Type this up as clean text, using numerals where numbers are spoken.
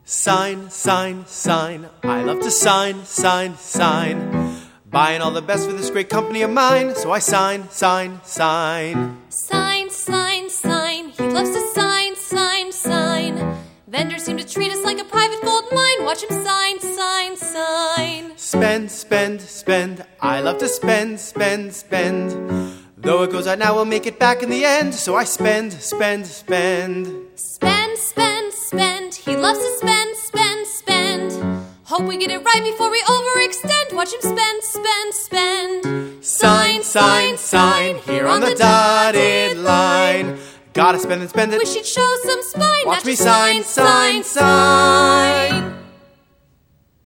Sign, sign, sign. I love to sign, sign, sign. Buying all the best for this great company of mine, so I sign, sign, sign. Sign, sign, sign. He loves to sign, sign, sign. Vendors seem to treat us like a private gold mine. Watch him sign, sign, sign. Spend, spend, spend. I love to spend, spend, spend. Though it goes out now, we'll make it back in the end, so I spend, spend, spend. Spend, spend, spend. He loves to spend, spend, spend. Hope we get it right before we overextend. Watch him spend, spend, spend. Sign, sign, sign. Here on the dotted line. Gotta spend and spend it. Wish he'd show some spine. Watch not me just sign, sign, sign.